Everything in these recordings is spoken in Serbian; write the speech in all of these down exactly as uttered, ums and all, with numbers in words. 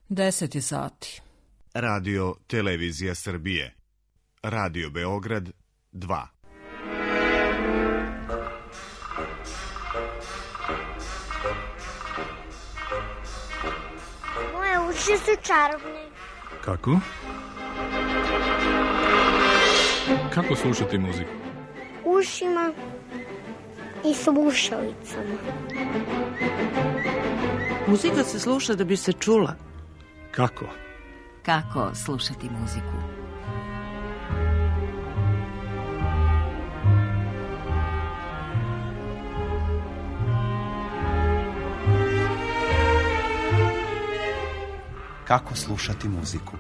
deset je sati. Radio Televizija Srbije. Radio Beograd dva. Moje uši su čarobne. Kako? Kako slušati muziku? Ušima i slušalicama. Muzika se sluša da bi se čula. Kako? Kako slušati muziku? Kako slušati muziku?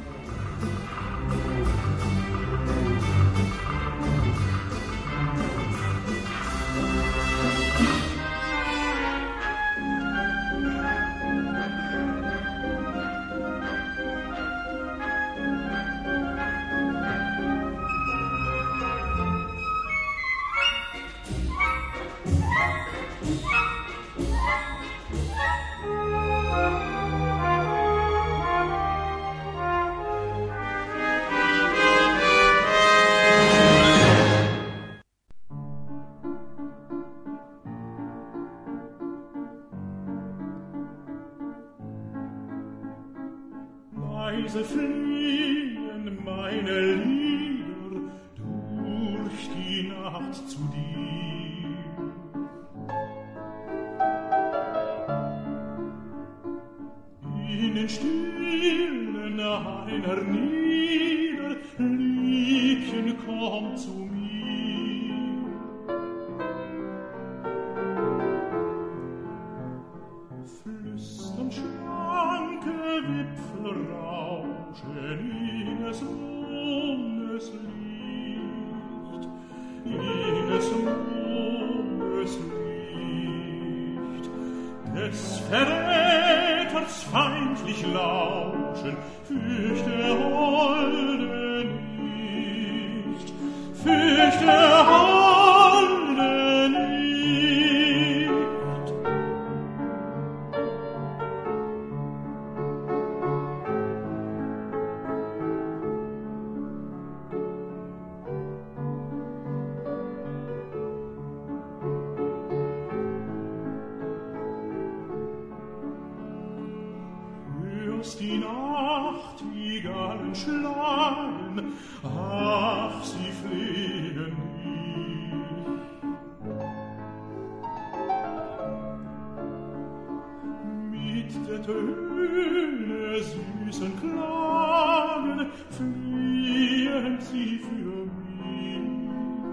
Leise fliehen meine Lieder durch die Nacht zu dir. In den Stillen einer Nieder, Liebchen, komm zu mir. Flüstern schlanke Wipfel rauschen in des Mondes Licht, in des Mondes Licht. Des Verräters feindlich lauschen, fürchte Holde nicht, fürchte Holde nicht. Die Nacht, die Gallen schlagen, ach, sie fliehen nicht. Mit der Töne süßen Klagen fliehen sie für mich.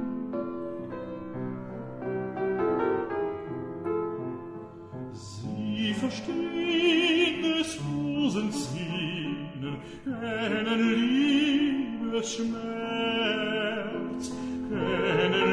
Sie verstehen des Rosenzinnen, kennen Liebesschmerz, kennen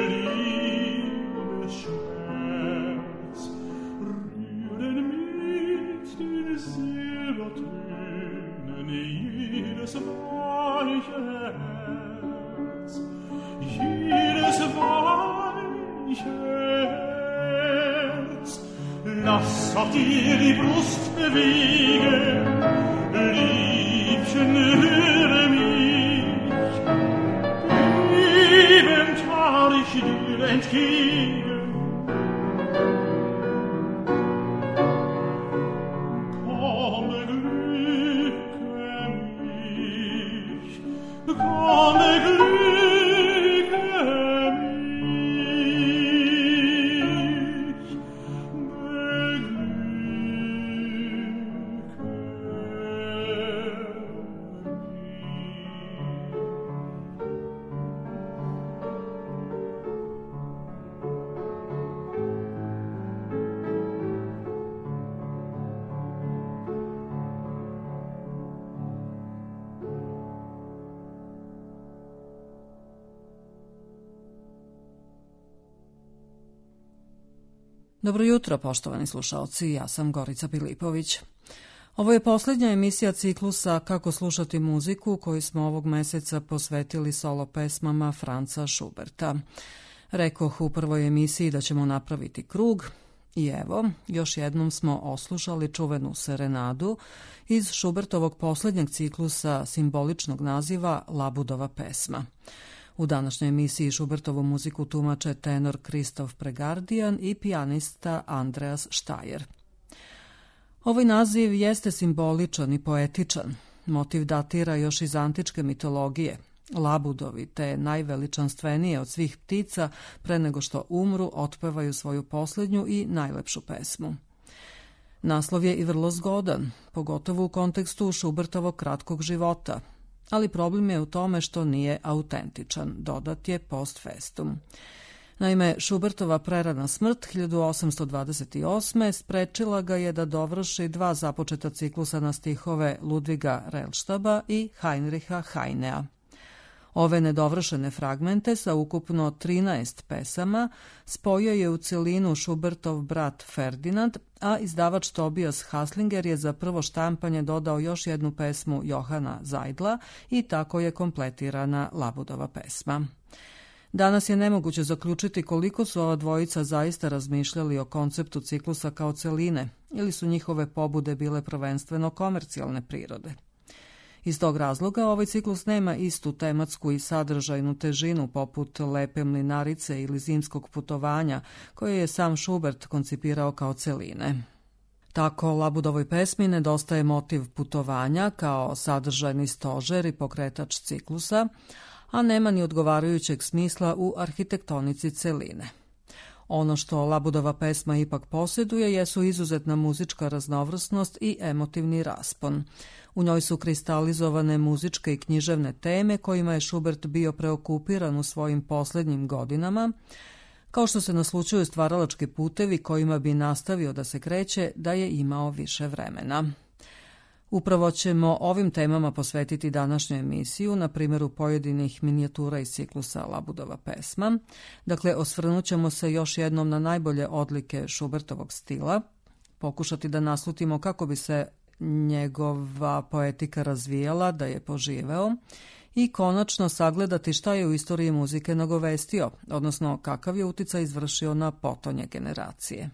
Liebesschmerz, rühren mit den Silbertönen jedes weiche Herz, jedes weiche Herz. Lass auch dir die Brust bewegen, Liebchen, höre mich, eben fahr ich dir entgegen. Komm, beglücke mich, komm, beglücke mich. Dobro jutro, poštovani slušaoci, ja sam Gorica Pilipović. Ovo je posljednja emisija ciklusa Kako slušati muziku, koju smo ovog meseca posvetili solo pesmama Franza Schuberta. Rekoh u prvoj emisiji da ćemo napraviti krug I evo, još jednom smo oslušali čuvenu serenadu iz Šubertovog posljednjeg ciklusa simboličnog naziva Labudova pesma. U današnjoj emisiji Šubertovu muziku tumače tenor Kristof Pregardijan i pijanista Andreas Štajer. Ovaj naziv jeste simboličan i poetičan. Motiv datira još iz antičke mitologije. Labudovi, te najveličanstvenije od svih ptica, pre nego što umru, otpevaju svoju posljednju i najlepšu pesmu. Naslov je i vrlo zgodan, pogotovo u kontekstu Šubertovog kratkog života, ali problem je u tome što nije autentičan, dodat je post festum. Naime, Šubertova prerana smrt hiljadu osamsto dvadeset osme sprečila ga je da dovrši dva započeta ciklusa na stihove Ludviga Rellštaba i Heinricha Heinea. Ove nedovršene fragmente sa ukupno trinaest pesama spojio je u celinu Šubertov brat Ferdinand, a izdavač Tobias Haslinger je za prvo štampanje dodao još jednu pesmu Johana Zajdla i tako je kompletirana Labudova pesma. Danas je nemoguće zaključiti koliko su ova dvojica zaista razmišljali o konceptu ciklusa kao celine, ili su njihove pobude bile prvenstveno komercijalne prirode. Iz tog razloga ovaj ciklus nema istu tematsku i sadržajnu težinu poput Lepe mlinarice ili Zimskog putovanja, koje je sam Šubert koncipirao kao celine. Tako Labudovoj pesmi nedostaje motiv putovanja kao sadržajni stožer i pokretač ciklusa, a nema ni odgovarajućeg smisla u arhitektonici celine. Ono što Labudova pesma ipak posjeduje jesu izuzetna muzička raznovrsnost i emotivni raspon. U njoj su kristalizovane muzičke i književne teme kojima je Šubert bio preokupiran u svojim posljednjim godinama, kao što se naslučuju stvaralački putevi kojima bi nastavio da se kreće da je imao više vremena. Upravo ćemo ovim temama posvetiti današnju emisiju na primjeru pojedinih minijatura iz ciklusa Labudova pesma. Dakle, osvrnut ćemo se još jednom na najbolje odlike Šubertovog stila, pokušati da naslutimo kako bi se njegova poetika razvijala da je poživeo i konačno sagledati šta je u istoriji muzike nagovestio, odnosno kakav je uticaj izvršio na potonje generacije.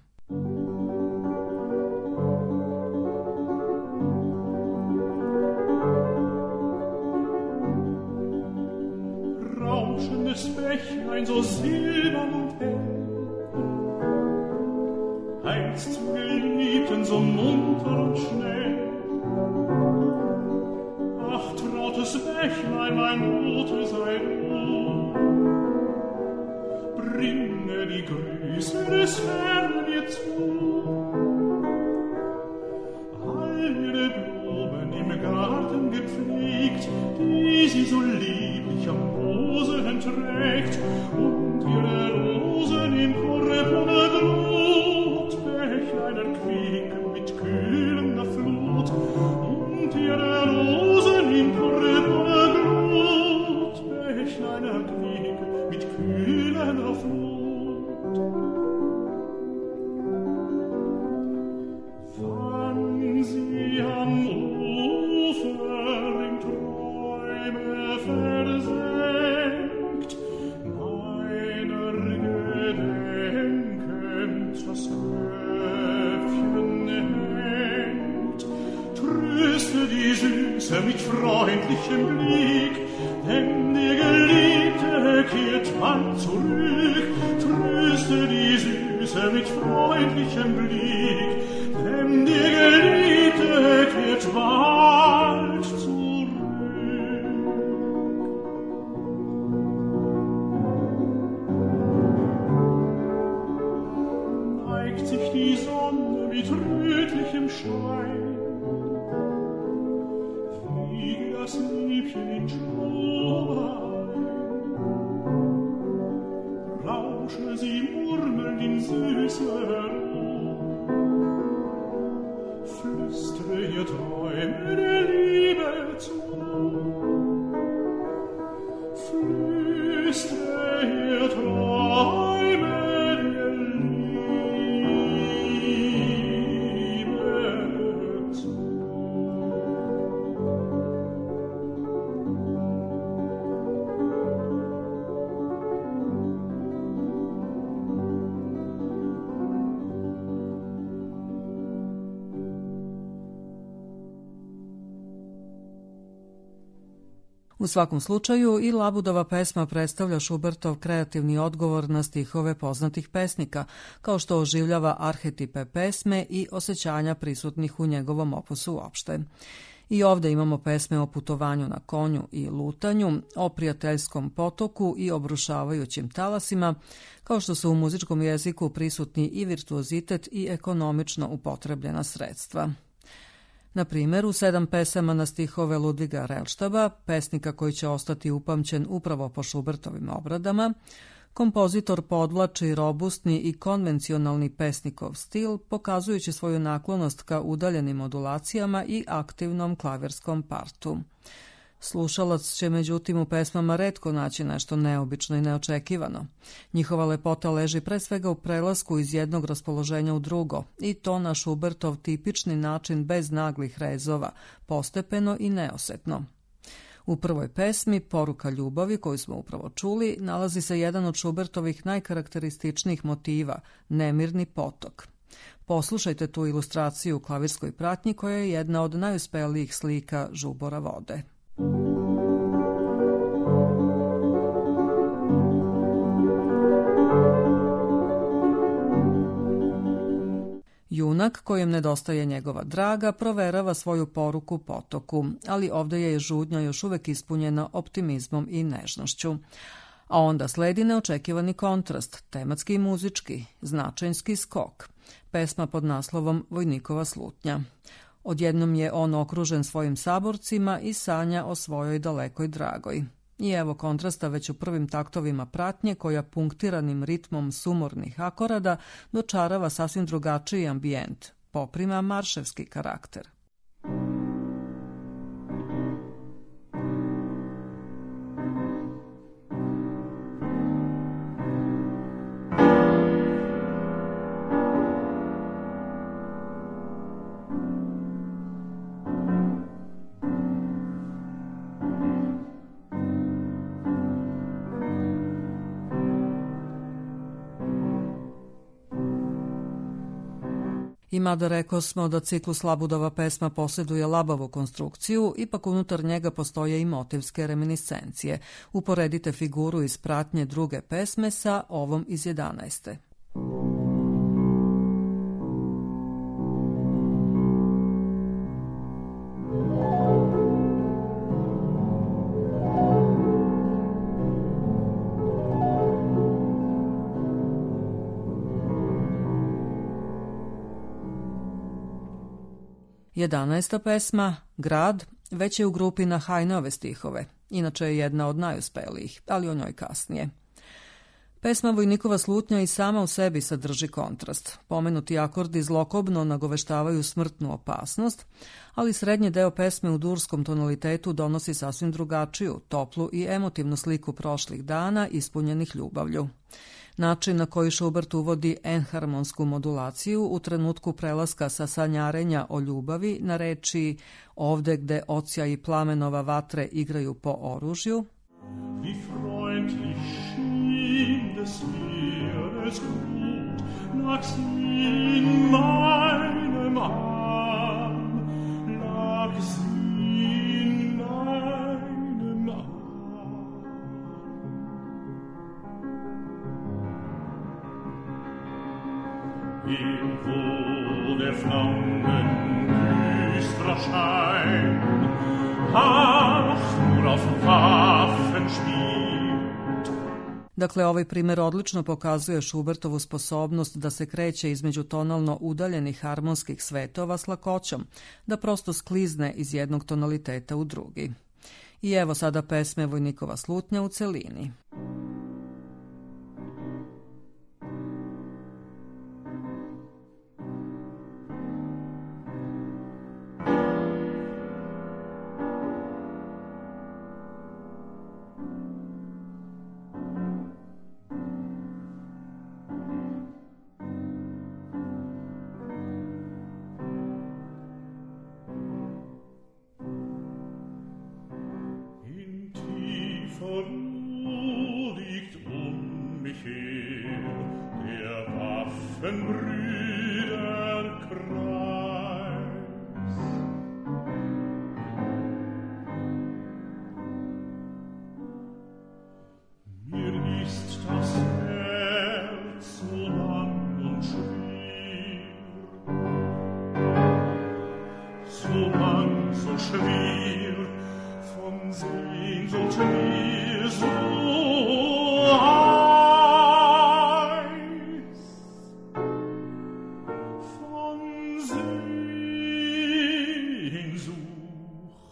Rauschendes Bächlein so silbern und hell, einst zu Geliebten so munter und schnell. Ach, trautes Bächlein, mein Bote sei du, bringe die Grüße des Herrn mir zu. Alle Blumen im Garten gepflegt, die sie so lieblich am Rosen trägt, und ihre Rosen im purpurne Glut, Bächlein erquicken mit kühlender Flut, und ihre Rosen im purpurne Glut, Bächlein erquicken mit kühlender Flut. Wann sie am Ufer in Träume versenkt, meiner gedenkend das Köpfchen hängt, tröste die Süße mit freundlichem Blick, denn die Geliebte kehrt bald zurück. Tröste die Süße mit freundlichem Blick, denn die Geliebte kehrt bald zurück. Neigt sich die Sonne mit rötlichem Schein, fliege das Liebchen in Schlummer ein, rausche sie murmelnd in süßer Ruhe, flüstere ihr Träume der Liebe zu, flüstere ihr Träume der Liebe zu. U svakom slučaju i Labudova pesma predstavlja Šubertov kreativni odgovor na stihove poznatih pesnika, kao što oživljava arhetipe pesme i osjećanja prisutnih u njegovom opusu uopšte. I ovde imamo pesme o putovanju na konju i lutanju, o prijateljskom potoku i obrušavajućim talasima, kao što su u muzičkom jeziku prisutni i virtuozitet i ekonomično upotrebljena sredstva. Na primjer, u sedam pesama na stihove Ludviga Rellštaba, pesnika koji će ostati upamćen upravo po Šubertovim obradama, kompozitor podvlači robustni i konvencionalni pesnikov stil, pokazujući svoju naklonost ka udaljenim modulacijama i aktivnom klavirskom partu. Slušalac će međutim u pesmama retko naći nešto neobično i neočekivano. Njihova lepota leži pre svega u prelasku iz jednog raspoloženja u drugo, i to na Šubertov tipični način bez naglih rezova, postepeno i neosetno. U prvoj pesmi, Poruka ljubavi, koju smo upravo čuli, nalazi se jedan od Šubertovih najkarakterističnijih motiva, nemirni potok. Poslušajte tu ilustraciju u klavirskoj pratnji koja je jedna od najuspelijih slika žubora vode. Junak, kojem nedostaje njegova draga, proverava svoju poruku potoku, ali ovdje je žudnja još uvek ispunjena optimizmom i nežnošću. A onda sledi neočekivani kontrast, tematski i muzički, značajnski skok. Pesma pod naslovom Vojnikova slutnja. Odjednom je on okružen svojim saborcima i sanja o svojoj dalekoj dragoj. I evo kontrasta već u prvim taktovima pratnje koja punktiranim ritmom sumornih akorada dočarava sasvim drugačiji ambijent, poprima marševski karakter. I mada rekao smo da ciklus Labudova pesma posjeduje labavu konstrukciju, ipak unutar njega postoje i motivske reminiscencije. Uporedite figuru iz pratnje druge pesme sa ovom iz jedanaeste. Jedanaesta pesma, Grad, već je u grupi na Hajneove stihove, inače je jedna od najuspelijih, ali o njoj kasnije. Pesma Vojnikova slutnja i sama u sebi sadrži kontrast. Pomenuti akordi zlokobno nagoveštavaju smrtnu opasnost, ali srednji deo pesme u durskom tonalitetu donosi sasvim drugačiju, toplu i emotivnu sliku prošlih dana ispunjenih ljubavlju. Način na koji Šubert uvodi enharmonsku modulaciju u trenutku prelaska sa sanjarenja o ljubavi na reči ovde gde ocija i plamenova vatre igraju po oružju, Wie freundlich schien des Meeres Glut, lag sie in meinem Arm, lag sie in meinem Arm. Irgendwo der Flammen düsterer Schein, ach, nur auf Waffen spielt. Dakle, ovaj primjer odlično pokazuje Šubertovu sposobnost da se kreće između tonalno udaljenih harmonskih svetova s lakoćom, da prosto sklizne iz jednog tonaliteta u drugi. I evo sada pesme Vojnikova slutnja u celini. Brüderkreis.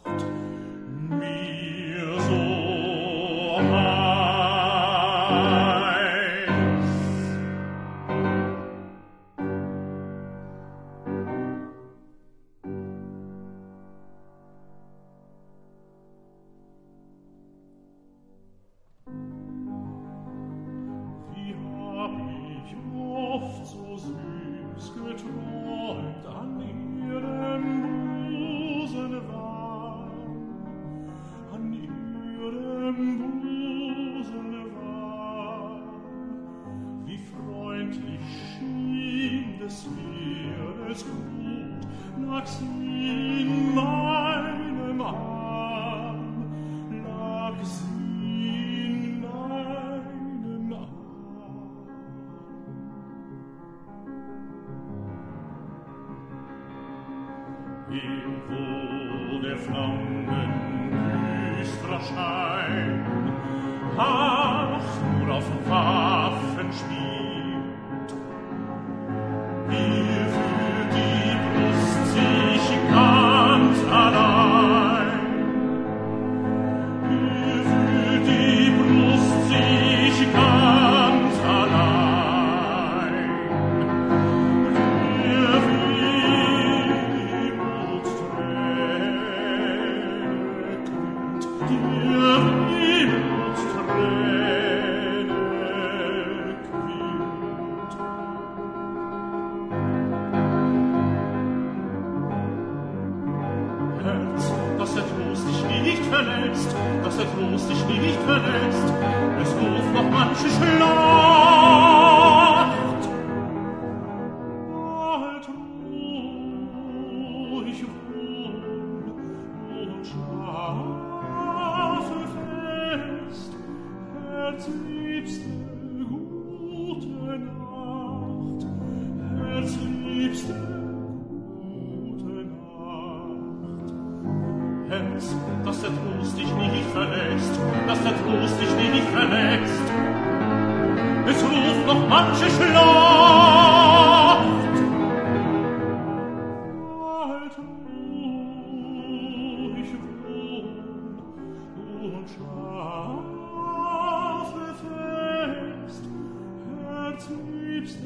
mir so heiß. Wie hab ich oft so süß geträumt an ihrem Busen warm, an ihrem Busen warm. Wie freundlich schien des Meeres Glut, lag sie in meinem Arm, lag sie in meinem Arm. Wo der Flammen düsterer Schein, ach, nur auf Waffen spielt, mir fühlt die Brust sich ganz allein, mir fühlt die Brust sich ganz allein, mir dass der Trost dich nicht verlässt, dass der Trost dich nicht verlässt, es ruft noch manche Schlacht. Halt ruhig wohn und schlafe fest, Herzliebste, gute Nacht, Herzliebste, Herz, dass der Trost dich nicht verlässt, dass der Trost dich nicht verlässt. Es ruft noch manche Schlacht. Halt ruhig wohn und schlafe fest, Herzliebste,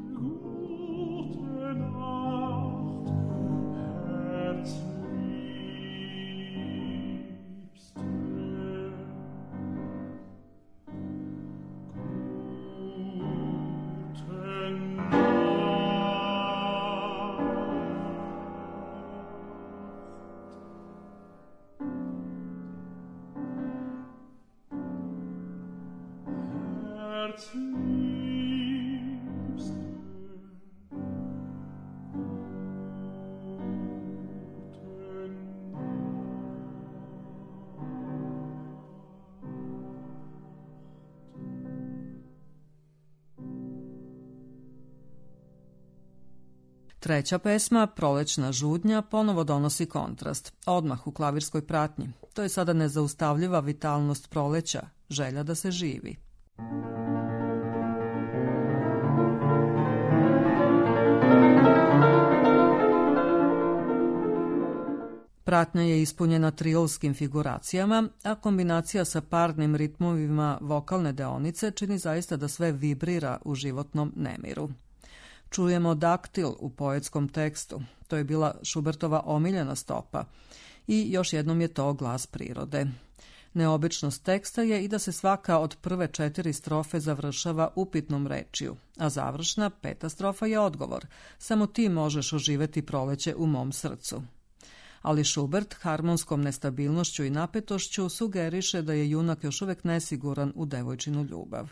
gute Nacht, Herzliebste. Treća pesma, Prolećna žudnja, ponovo donosi kontrast, odmah u klavirskoj pratnji. To je sada nezaustavljiva vitalnost proleća, želja da se živi. Pratnja je ispunjena triolskim figuracijama, a kombinacija sa parnim ritmovima vokalne deonice čini zaista da sve vibrira u životnom nemiru. Čujemo daktil u poetskom tekstu, to je bila Schubertova omiljena stopa i još jednom je to glas prirode. Neobičnost teksta je i da se svaka od prve četiri strofe završava upitnom rečju, a završna, peta strofa je odgovor. Samo ti možeš oživeti proleće u mom srcu. Ali Schubert harmonskom nestabilnošću i napetošću sugeriše da je junak još uvek nesiguran u devojčinu ljubav.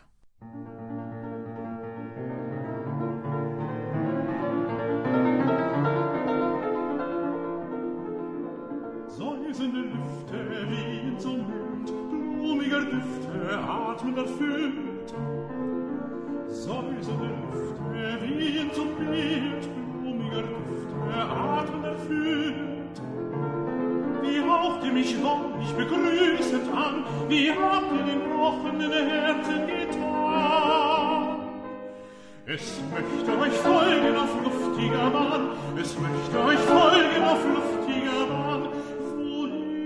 Säusende Lüfte wehen zum Mond, blumiger Düfte atmen erfüllt. Säusende Lüfte wehen zum Bild, blumiger Düfte atmen erfüllt. Wie hauchte mich weich begrüßend an, wie habt ihr den brochenen Herzen getan? Es möchte euch folgen auf luftiger Bahn, es möchte euch folgen auf luftiger Bahn. Wohin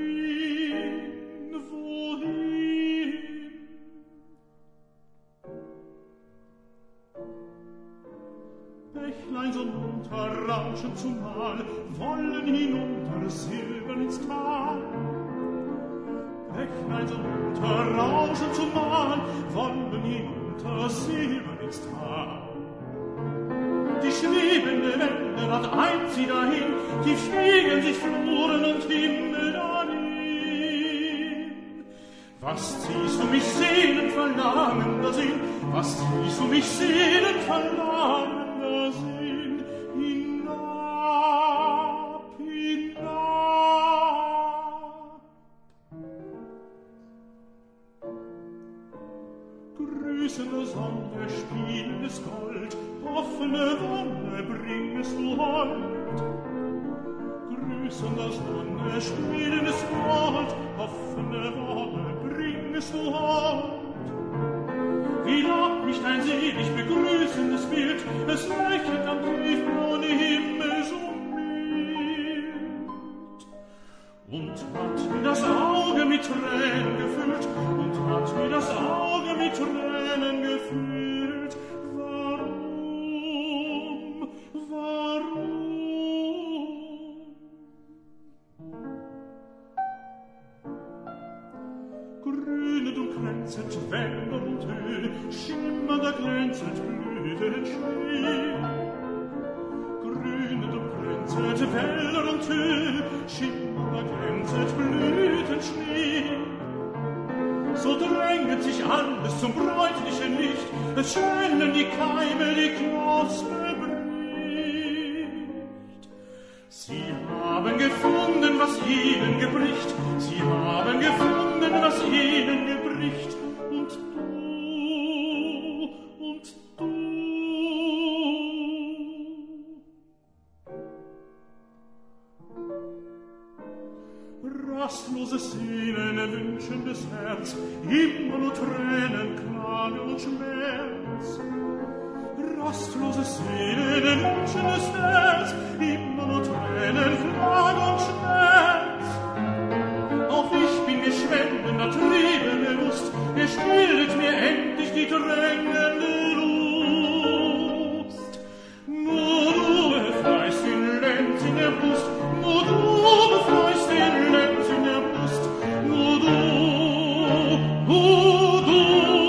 rauschen zumal, wollen hinunter silbern ins Tal. Bächlein so munter rauschen zumal, wollen hinunter silbern ins Tal. Die schwebende Wände, dort eilt sie dahin, tief schwiegen sich Fluren und Himmel dahin. Was ziehst du mich sehnend verlangender Sinn, was ziehst du mich sehnend verlangender Sinn, hinab, hinab. Grüßende Sonne, spielendes Gold, offene Wonne bringest du heut. Grüßender Sonne, spielendes Gold, offene Wonne bringest du heut. Wie lacht mich dein selig begrüßendes Bild, es leuchtet am tiefblauen Himmel so mild. Und hat mir das Auge mit Tränen gefüllt, und hat mir das Auge mit Tränen gefüllt. Warum, warum? Grünet und glänzet Wälder und Höhe, schimmernder glänzet Blütenschnee. Grünet und glänzet Wälder und Höhe, schimmernder glänzet Blütenschnee. So dränget sich alles zum bräutlichen Licht, es schwellen die Keime, die Knospe bricht. Sie haben gefunden, was ihnen gebricht, sie haben gefunden, was ihnen gebricht, und du, und du. Rastloses Sehnen, wünschendes Herz, immer nur Tränen, Klage und Schmerz. Rastloses Sehnen, wünschendes Herz, immer nur Tränen, Klage und Schmerz. Auch ich bin geschwendender Triebe bewusst, er stillt mir endlich die drängende Lust. Nur du befreist den Lenz in der Brust, nur du befreist den Lenz in der Brust, nur du, nur du.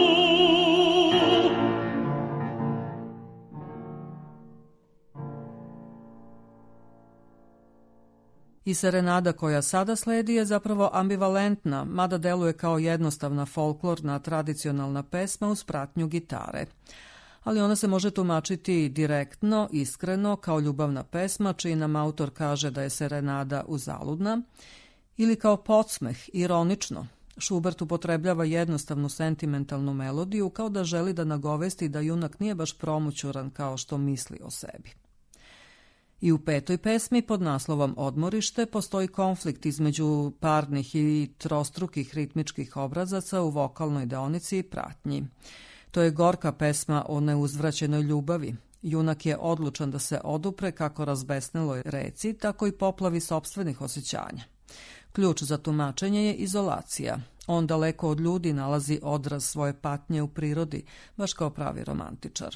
I serenada koja sada sledi je zapravo ambivalentna, mada deluje kao jednostavna folklorna tradicionalna pesma uz pratnju gitare. Ali ona se može tumačiti direktno, iskreno, kao ljubavna pesma, čiji nam autor kaže da je serenada uzaludna, ili kao podsmeh, ironično. Schubert upotrebljava jednostavnu sentimentalnu melodiju kao da želi da nagovesti da junak nije baš promućuran kao što misli o sebi. I u petoj pesmi pod naslovom Odmorište postoji konflikt između parnih i trostrukih ritmičkih obrazaca u vokalnoj deonici i pratnji. To je gorka pesma o neuzvraćenoj ljubavi. Junak je odlučan da se odupre kako razbesneloj reci, tako i poplavi sopstvenih osjećanja. Ključ za tumačenje je izolacija. On daleko od ljudi nalazi odraz svoje patnje u prirodi, baš kao pravi romantičar.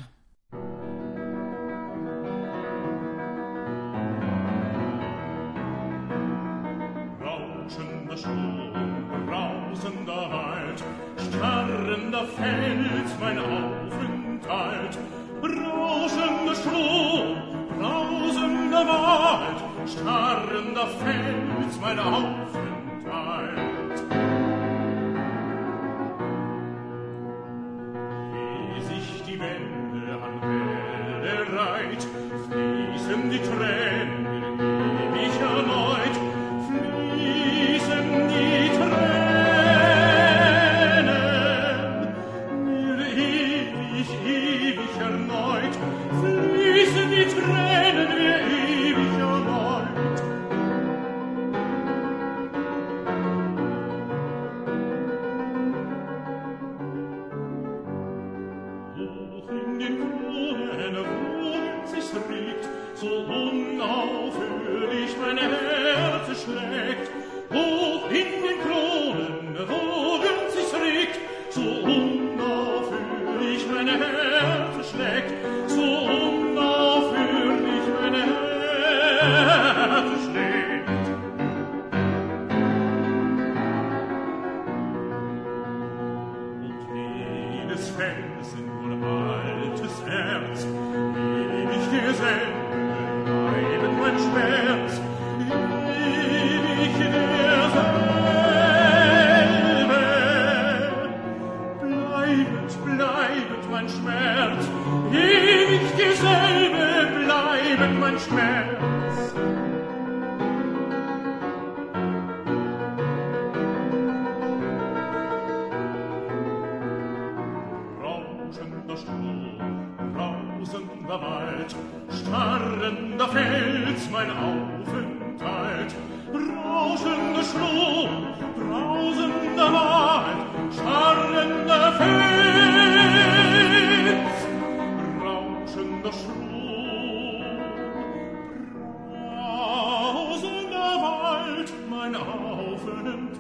Rauschender Sturm, brausender Wald, starrender Fels mein Aufenthalt. Rauschender Strom, brausender Wald, starrender Fels mein Aufenthalt. Wie sich die Wände an Wälder reiht, fließen die Tränen ewig erneut, fließen die Tränen mir ewig, ewig erneut, fließen die Tränen mir ewig erneut. Felsen wohl altes Erz, ewig derselbe bleiben mein Schmerz, ewig derselbe. Bleibet, bleibet mein Schmerz, ewig derselbe bleiben mein Schmerz. Wald, starrender Fels, mein Aufenthalt, rauschender Strom, brausender Wald, starrender Fels, rauschender Strom, brausender Wald, mein Aufenthalt.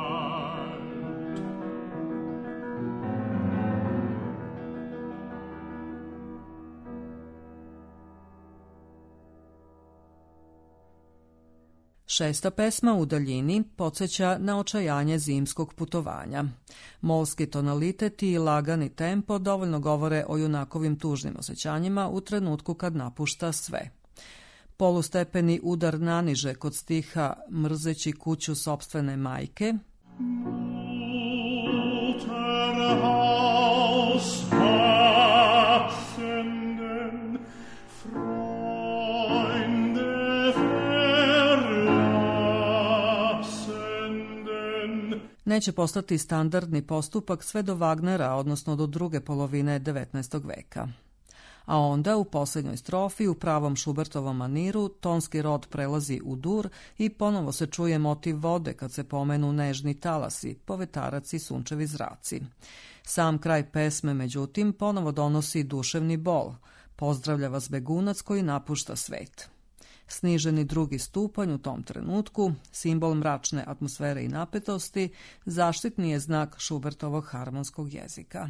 Šesta pesma u daljini podsjeća na očajanje zimskog putovanja. Molski tonalitet i lagani tempo dovoljno govore o junakovim tužnim osjećanjima u trenutku kad napušta sve. Polustepeni udar naniže kod stiha mrzeći kuću sopstvene majke, neće postati standardni postupak sve do Wagnera, odnosno do druge polovine devetnaestog veka. A onda u posljednjoj strofi u pravom Schubertovom maniru tonski rod prelazi u dur i ponovo se čuje motiv vode kad se pomenu nežni talasi, povetarac i sunčevi zraci. Sam kraj pesme, međutim, ponovo donosi duševni bol. Pozdravlja vas begunac koji napušta svet. Sniženi drugi stupanj u tom trenutku, simbol mračne atmosfere i napetosti, zaštitni je znak Schubertovog harmonskog jezika.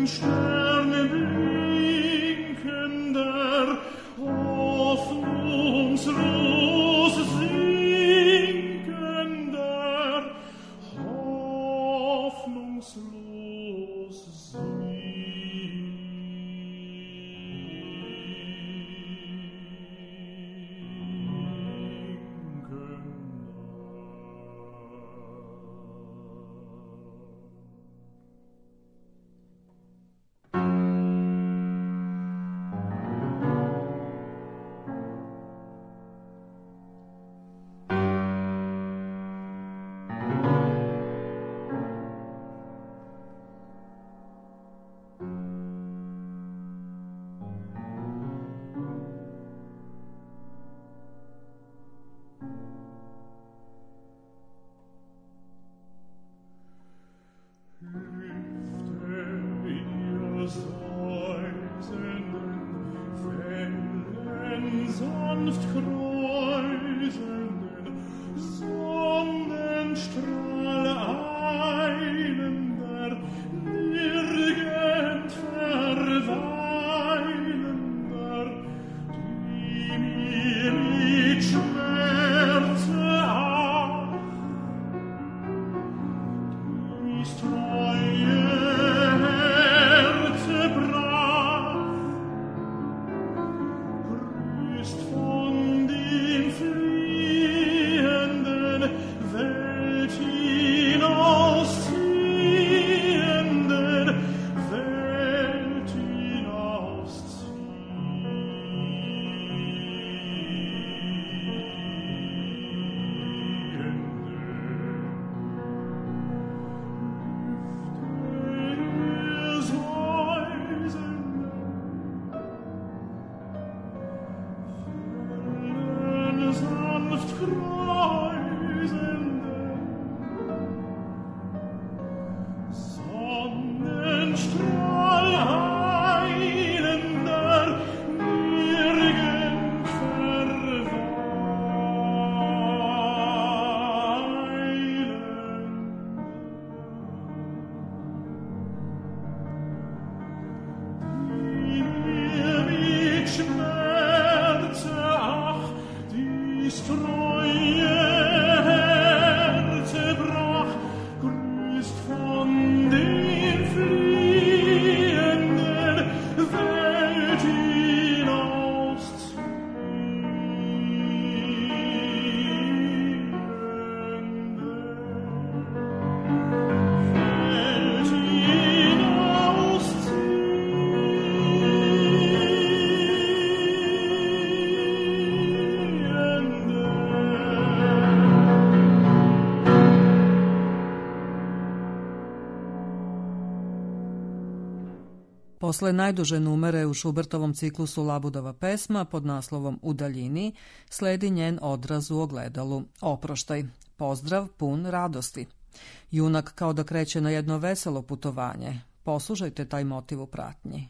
Posle najduže numere u Schubertovom ciklusu Labudova pesma pod naslovom U daljini sledi njen odraz u ogledalu Oproštaj, pozdrav pun radosti. Junak kao da kreće na jedno veselo putovanje. Poslušajte taj motiv u pratnji.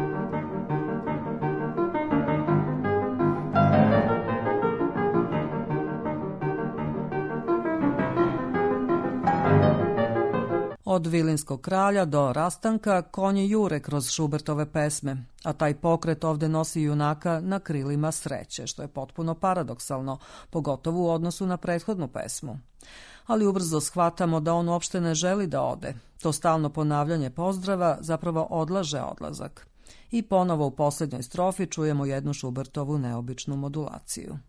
Od Vilinskog kralja do rastanka konji jure kroz Schubertove pesme, a taj pokret ovde nosi junaka na krilima sreće, što je potpuno paradoksalno, pogotovo u odnosu na prethodnu pesmu. Ali ubrzo shvatamo da on uopšte ne želi da ode. To stalno ponavljanje pozdrava zapravo odlaže odlazak. I ponovo u posljednjoj strofi čujemo jednu Schubertovu neobičnu modulaciju.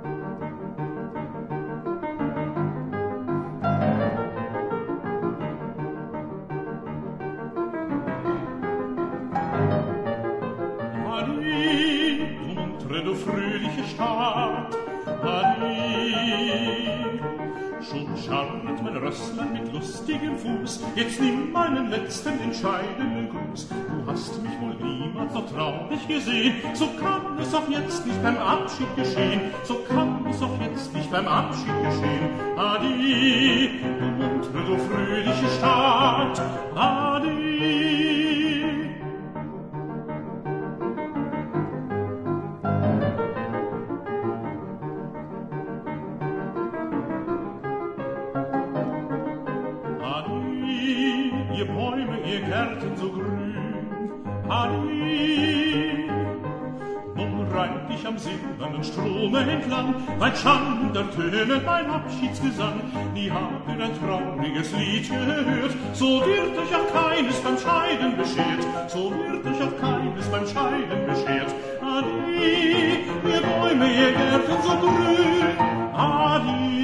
Du fröhliche Stadt, Adi. Schon scharrt mein Rösslein mit lustigem Fuß, jetzt nimm meinen letzten entscheidenden Gruß. Du hast mich wohl niemals so traurig gesehen, so kann es auch jetzt nicht beim Abschied geschehen, so kann es auch jetzt nicht beim Abschied geschehen. Adi, du muntre, du fröhliche Stadt, Adi. Ihr Bäume, ihr Gärten so grün, Adi. Nun reiht ich am silbernen Strome entlang, mein Schander tönet mein Abschiedsgesang. Nie habt ihr ein trauriges Lied gehört, so wird euch auch keines beim Scheiden beschert, so wird euch auch keines beim Scheiden beschert. Adi, ihr Bäume, ihr Gärten so grün, Adi.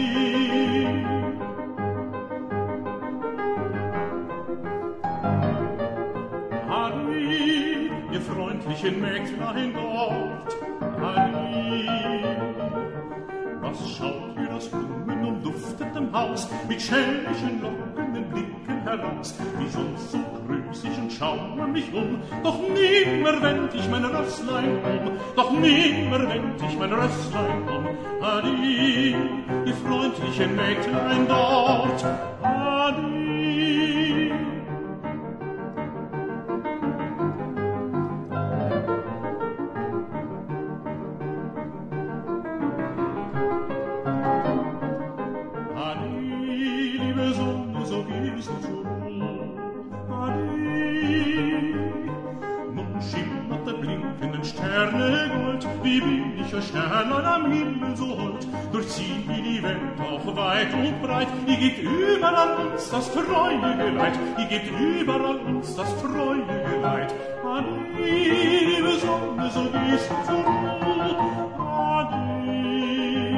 Adi, ihr freundlichen Mägdlein dort, Adi. Was schaut ihr aus Blumen umduftetem Haus, mit schelmischen, lockenden Blicken heraus? Wie sonst so grüß ich und schaue mich um, doch nimmer wend ich mein Rösslein um, doch nimmer wend ich mein Rösslein um. Adi, ihr freundlichen Mägdlein dort, Adi. Wie bin ich ein Sternlein am Himmel so hold, durchzieht wie die Welt auch weit und breit. Ihr gebt überall uns das treue Geleit, ihr gebt überall uns das treue Geleit. Adi, liebe Sonne, so gehst du zur Ruhe, Adi.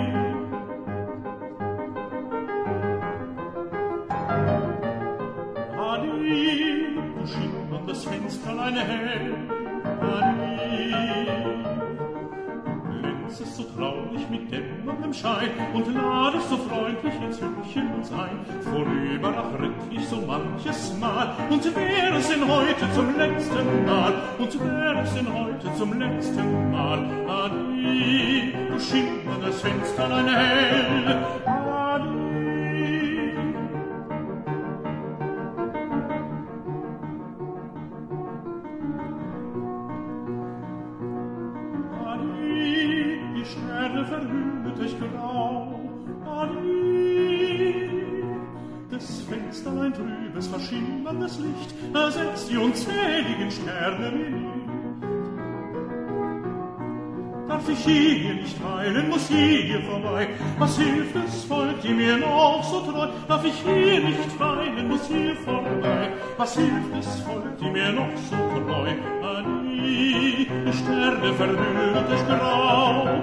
Adi, du schimmerndes Fensterlein hell, Adi. Es so traulich mit dämmerndem Schein und ladest so freundlich ins Hüttchen uns ein. Vorüber ach ritt ich so manches Mal und wär es denn heute zum letzten Mal, und wär es denn heute zum letzten Mal. Adi, du schimmerndes Fensterlein hell, Adi. Verhüllt euch grau, Adi. Des Fensterlein trübes, verschimmerndes Licht ersetzt die unzähligen Sterne in. Darf ich hier nicht weilen, muss hier vorbei. Was hilft es, folgt ihr mir noch so treu? Darf ich hier nicht weilen, muss hier vorbei. Was hilft es, folgt ihr mir noch so treu? Adi, die Sterne verhüllt euch grau,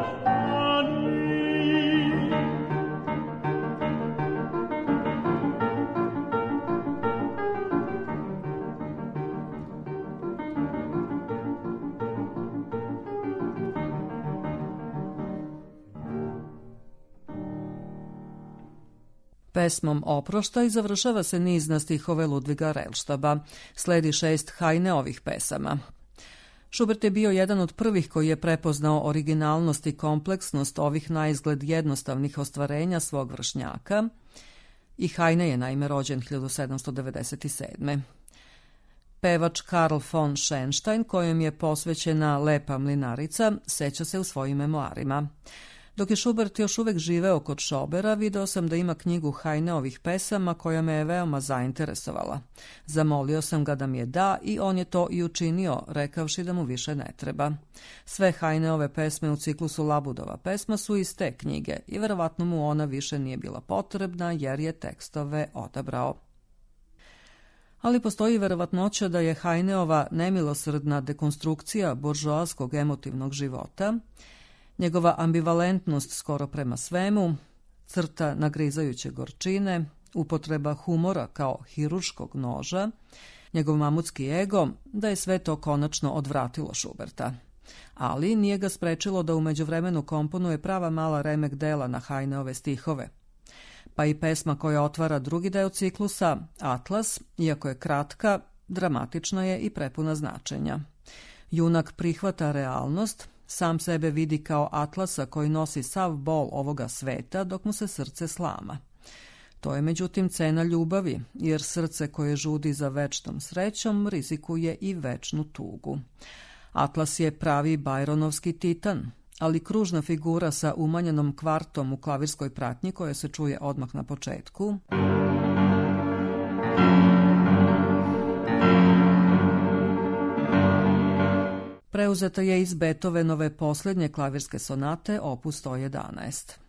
Pesmom Oproštaj završava se niz na stihove Ludviga Rellštaba. Sledi šest Hajneovih pesama. Schubert je bio jedan od prvih koji je prepoznao originalnost i kompleksnost ovih naizgled jednostavnih ostvarenja svog vršnjaka. I Hajne je naime rođen hiljadu sedamsto devedeset sedme. Pevač Karl von Schenstein, kojem je posvećena Lepa mlinarica, seća se u svojim memoarima. Dok je Schubert još uvek živeo kod Schobera, video sam da ima knjigu Hajneovih pesama koja me je veoma zainteresovala. Zamolio sam ga da mi je da i on je to i učinio, rekavši da mu više ne treba. Sve Hajneove pesme u ciklusu Labudova pesma su iz te knjige i verovatno mu ona više nije bila potrebna jer je tekstove odabrao. Ali postoji verovatnoća da je Hajneova nemilosrdna dekonstrukcija buržoaskog emotivnog života, njegova ambivalentnost skoro prema svemu, crta nagrizajuće gorčine, upotreba humora kao hirurškog noža, njegov mamutski ego, da je sve to konačno odvratilo Schuberta. Ali nije ga sprečilo da u međuvremenu komponuje prava mala remek dela na Hajneove stihove. Pa i pesma koja otvara drugi deo ciklusa, Atlas, iako je kratka, dramatična je i prepuna značenja. Junak prihvata realnost, sam sebe vidi kao atlasa koji nosi sav bol ovoga sveta dok mu se srce slama. To je međutim cena ljubavi, jer srce koje žudi za večnom srećom rizikuje i večnu tugu. Atlas je pravi Bajronovski titan, ali kružna figura sa umanjenom kvartom u klavirskoj pratnji koja se čuje odmah na početku. preuzeta je iz Beethovenove posljednje klavirske sonate opus sto jedanaest.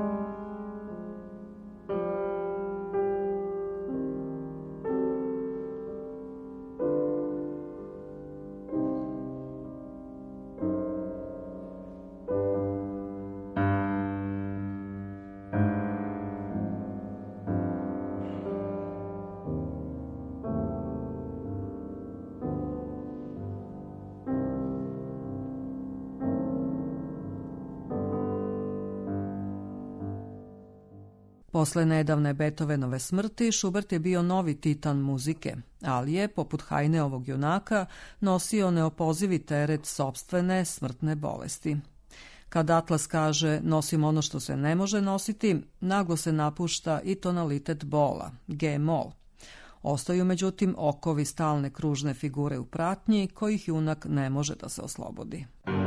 Posle nedavne Beethovenove smrti, Schubert je bio novi titan muzike, ali je, poput Heineovog junaka, nosio neopozivi teret sopstvene smrtne bolesti. Kad Atlas kaže nosim ono što se ne može nositi, naglo se napušta i tonalitet bola, G-mol. Ostaju međutim okovi stalne kružne figure u pratnji, kojih junak ne može da se oslobodi.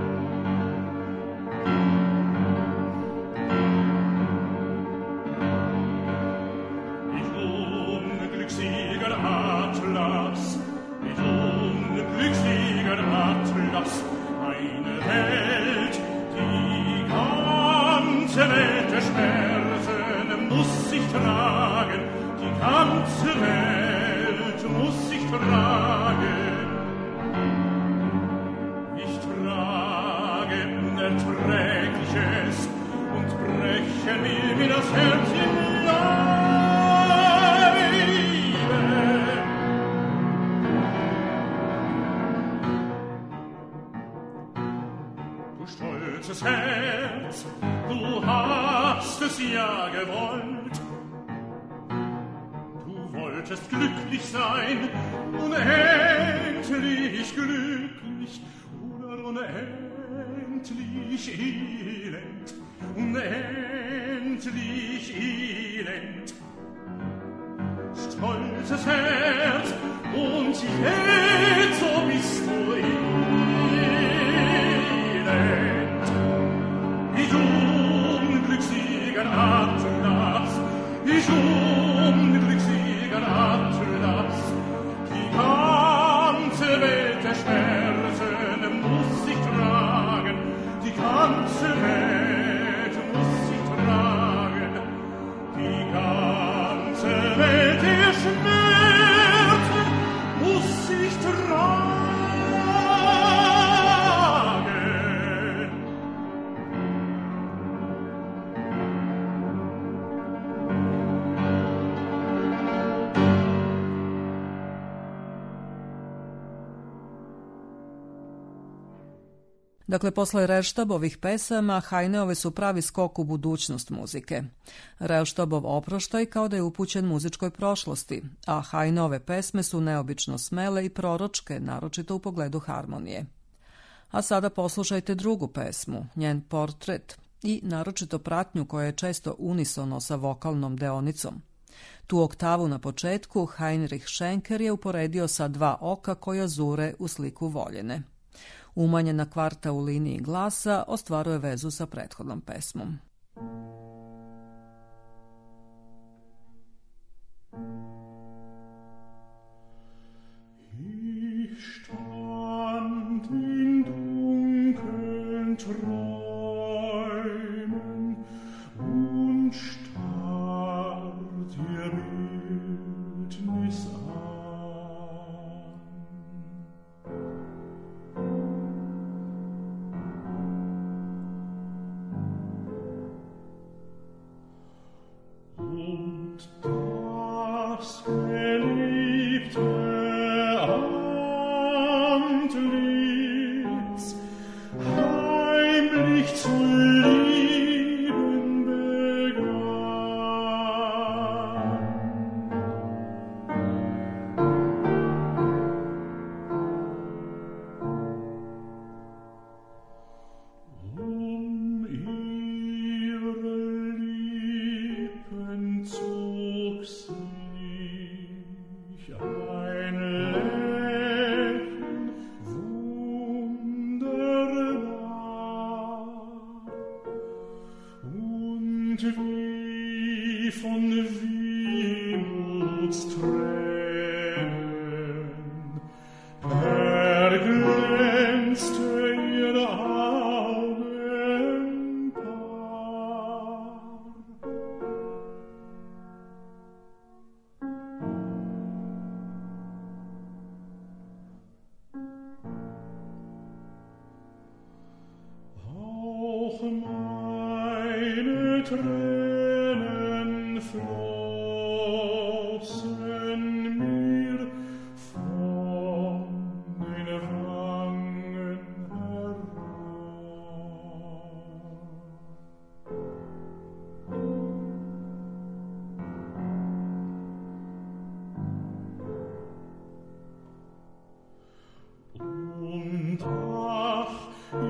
Glücklich sein, unendlich glücklich oder unendlich elend, unendlich elend. Stolzes Herz, und jetzo bist du elend. Ich unglückseliger Atlas, ich unglückseliger Atlas, die ganze Welt der Schmerzen muss ich tragen, die ganze Welt muss ich tragen, die ganze Welt der Schmerzen muss ich tragen. Dakle, posle Rerštabovih pesama, Heineove su pravi skok u budućnost muzike. Rerštabov oproštaj kao da je upućen muzičkoj prošlosti, a Heineove pesme su neobično smele i proročke, naročito u pogledu harmonije. A sada poslušajte drugu pesmu, njen portret, i naročito pratnju koja je često unisono sa vokalnom deonicom. Tu oktavu na početku Heinrich Schenker je uporedio sa dva oka koja zure u sliku voljene. Umanjena kvarta u liniji glasa ostvaruje vezu sa prethodnom pesmom. Ich stand in dunkeln Träumen und starr dir Bildnis an. Und das geliebte Antlitz, heimlich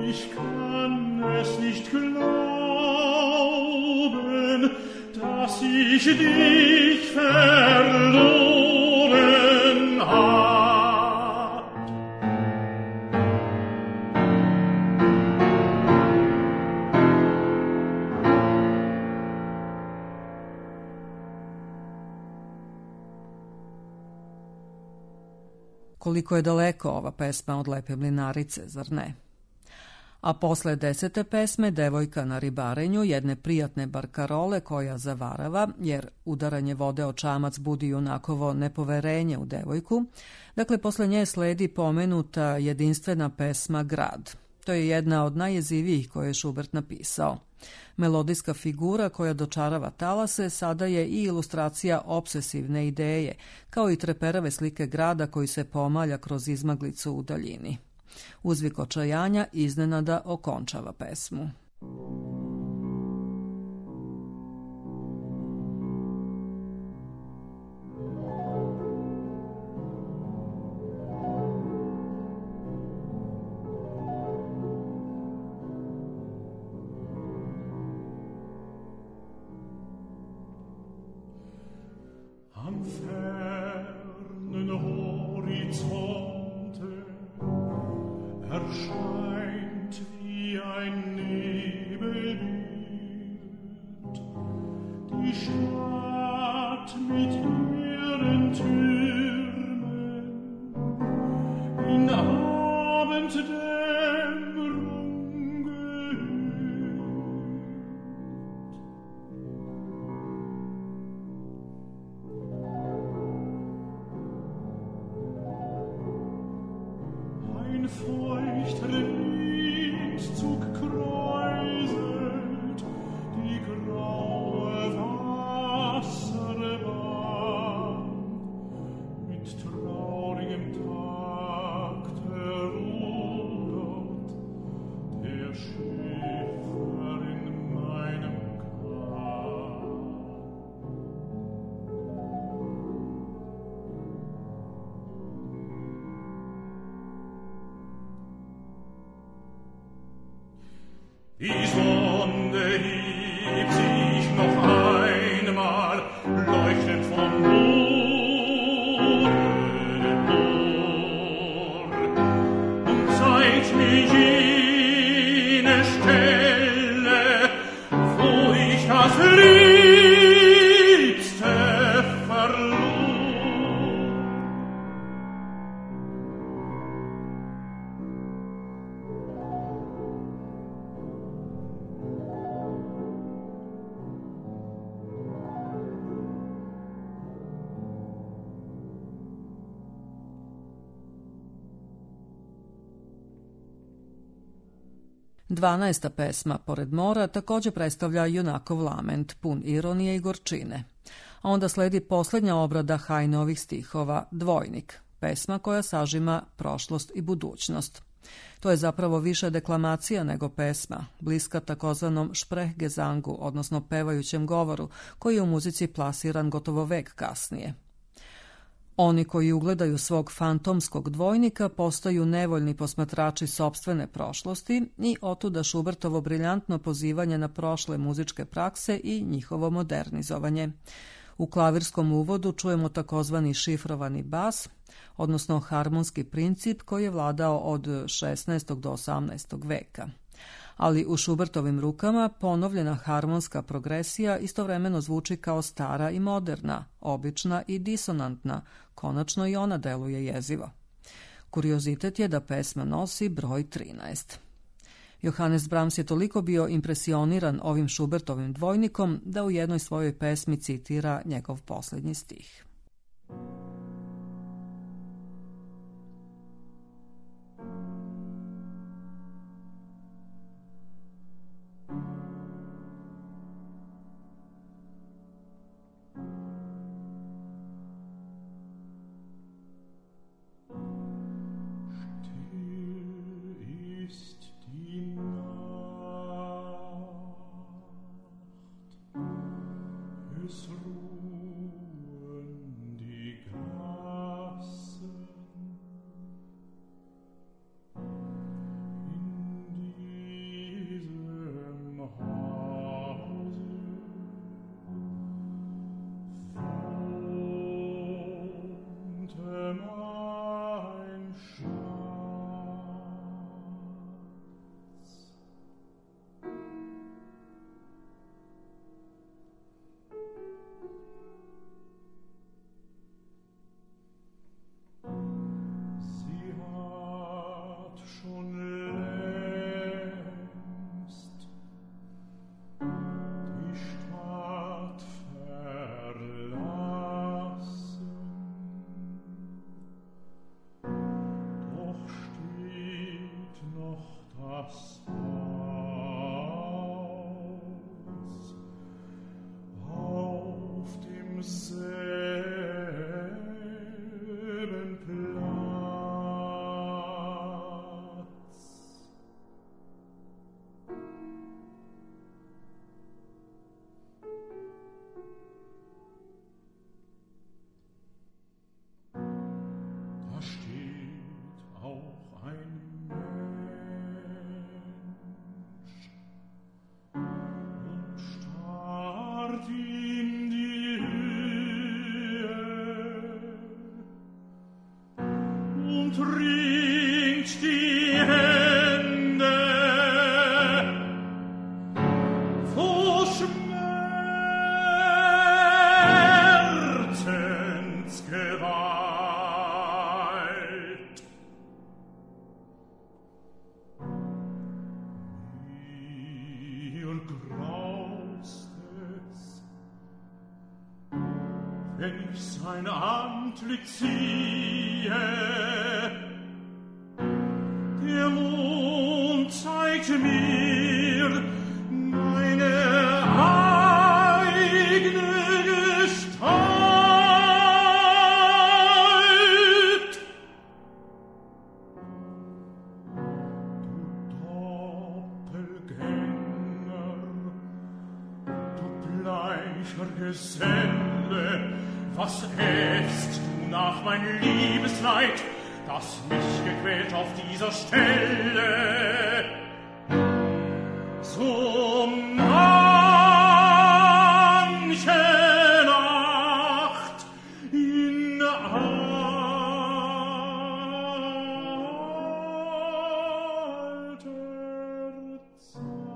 ich kann es nicht glauben, dass ich dich verloren hab. Koliko je daleko ova pesma od Lepe mlinarice, zar ne? A posle desete pesme Devojka na ribarenju, jedne prijatne barkarole koja zavarava, jer udaranje vode o čamac budi junakovo nepoverenje u devojku, dakle posle nje sledi pomenuta jedinstvena pesma Grad. To je jedna od najjezivijih koje je Schubert napisao. Melodijska figura koja dočarava talase sada je i ilustracija obsesivne ideje, kao i treperave slike grada koji se pomalja kroz izmaglicu u daljini. Uzvik očajanja iznenada okončava pesmu. Am fernen Horizonte erscheint wie ein Nebelbild die Stadt mit ihren Türmen in Abenddämmerung gehüllt. Ein feuchter Windzug kräuselt die graue Wasserbahn mit traurigem Takt errudert der Schiffer in meinem Kahn. Die Sonne hebt sich noch einmal, leuchtet vom Boden empor und zeigt mir jene Stelle, wo ich das Liebste verlor. Dvanaesta pesma, Pored mora, također predstavlja junakov lament, pun ironije i gorčine. A onda sledi posljednja obrada Heineovih stihova, Dvojnik, pesma koja sažima prošlost i budućnost. To je zapravo više deklamacija nego pesma, bliska takozvanom Sprechgesangu, odnosno pevajućem govoru, koji je u muzici plasiran gotovo vek kasnije. Oni koji ugledaju svog fantomskog dvojnika postaju nevoljni posmatrači sopstvene prošlosti i otuda Schubertovo briljantno pozivanje na prošle muzičke prakse i njihovo modernizovanje. U klavirskom uvodu čujemo takozvani šifrovani bas, odnosno harmonski princip koji je vladao od šesnaestog do osamnaestog veka. Ali u Schubertovim rukama ponovljena harmonska progresija istovremeno zvuči kao stara i moderna, obična i disonantna, konačno i ona deluje jezivo. Kuriozitet je da pesma nosi broj trinaest. Johannes Brahms je toliko bio impresioniran ovim Schubertovim dvojnikom da u jednoj svojoj pesmi citira njegov posljednji stih. Es ruhen die und ringt die Hände vor Schmerzensgewalt. Mir graust es, wenn ich sein Antlitz siehe. Der Mond zeigt mir meine eigene Gestalt. Du Doppelgänger, du bleicher Geselle, was äffst du nach mein Liebesleid, das mich gequält auf dieser Stelle? So manche Nacht in alter Zeit.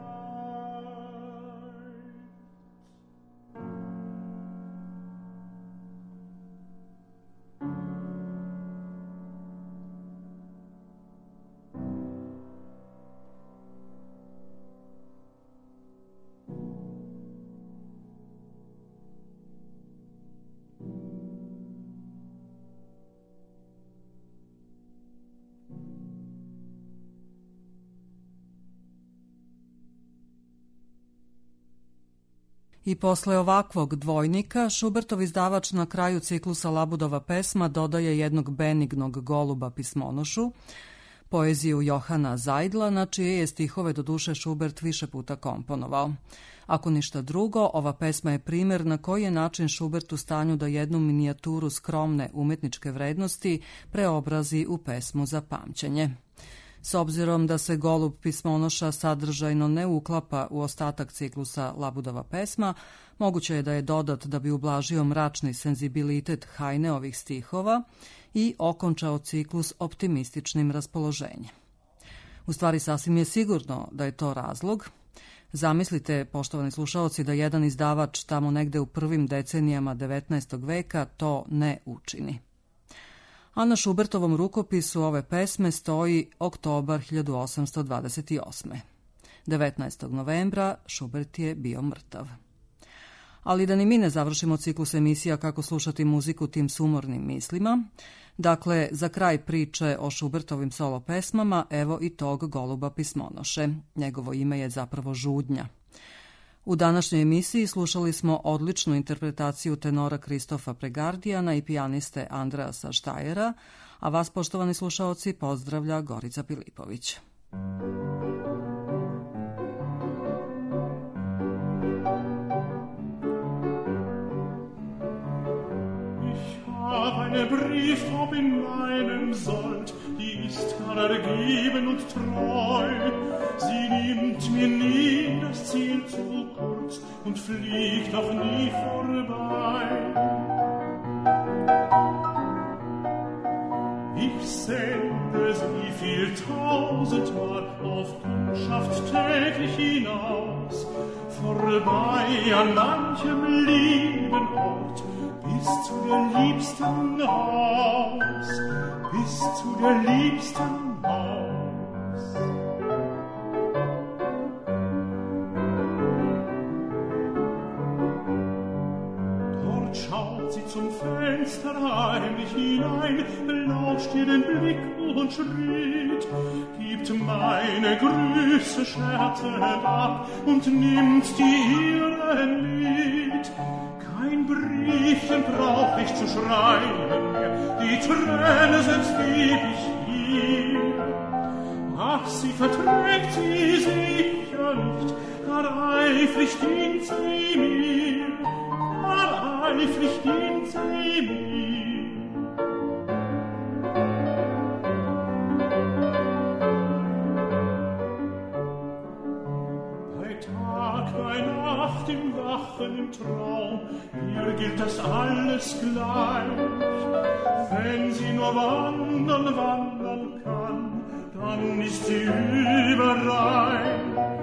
I posle ovakvog dvojnika, Šubertov izdavač na kraju ciklusa Labudova pesma dodaje jednog benignog goluba pismonošu, poeziju Johana Zajdla, na čije je stihove do duše Šubert više puta komponovao. Ako ništa drugo, ova pesma je primjer na koji je način Šubert u stanju da jednu minijaturu skromne umetničke vrednosti preobrazi u pesmu za pamćenje. S obzirom da se golub pismonoša sadržajno ne uklapa u ostatak ciklusa Labudova pesma, moguće je da je dodat da bi ublažio mračni senzibilitet Hajneovih stihova i okončao ciklus optimističnim raspoloženjem. U stvari, sasvim je sigurno da je to razlog. Zamislite, poštovani slušaoci, da jedan izdavač tamo negde u prvim decenijama devetnaestog veka to ne učini. A na Šubertovom rukopisu ove pesme stoji oktobar hiljadu osamsto dvadeset osme. devetnaestog novembra Šubert je bio mrtav. Ali da ni mi ne završimo ciklus emisija Kako slušati muziku tim sumornim mislima, dakle, za kraj priče o Šubertovim solo pesmama, evo i tog goluba pismonoše. Njegovo ime je zapravo Žudnja. U današnjoj emisiji slušali smo odličnu interpretaciju tenora Kristofa Pregardijana i pijaniste Andreasa Štajera, a vas, poštovani slušaoci, pozdravlja Gorica Pilipović. Eine Brieftaube in meinem Sold, die ist gar ergeben und treu. Sie nimmt mir nie das Ziel zu kurz und fliegt auch nie vorbei. Ich sende sie viel tausendmal auf Kundschaft täglich hinaus, vorbei an manchem lieben Ort, bis zu der liebsten Haus, bis zu der liebsten Haus. Dort schaut sie zum Fenster heimlich hinein, belauscht ihren Blick und Schritt, gibt meine Grüße scherzend ab und nimmt die ihren mit. Kein Briefchen brauch ich zu schreiben, die Träne selbst geb ich ihr. Ach, sie verträgt sie sicher nicht, gar eifrig dient sie mir, gar eifrig dient sie mir. Bei Tag, bei Nacht im Wach lachen im Traum, ihr gilt das alles gleich. Wenn sie nur wandern, wandern kann, dann ist sie überreich.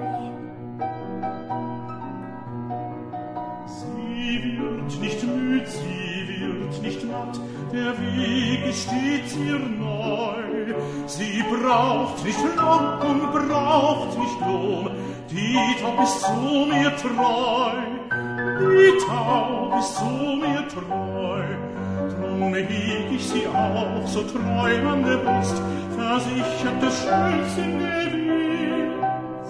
Sie wird nicht müd, sie wird nicht matt, der Weg ist stets ihr neu. Sie braucht nicht Locken, braucht nicht Lohn, die Taub ist zu mir treu. Die Taub ist zu mir treu, drum heg ich sie auch so treu an der Brust, versichert des schönsten Gewinns.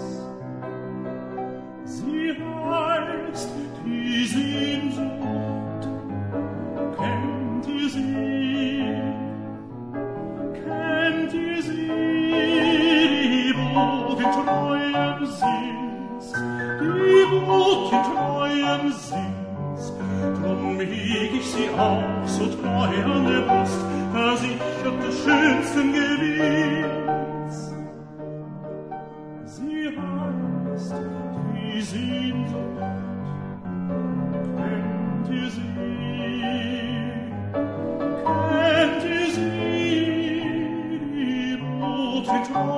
Sie heißt die Sehnsucht, kennt ihr sie? Kennt ihr sie? Die Wut in treuem Sinns, die Wut in treuem Sinns, drum heg ich sie auch so treu an der Brust, versichert des schönsten Gewinns. Sie heißt die Sehnsucht, kennt ihr sie? Kennt ihr sie? Die Wut in treuem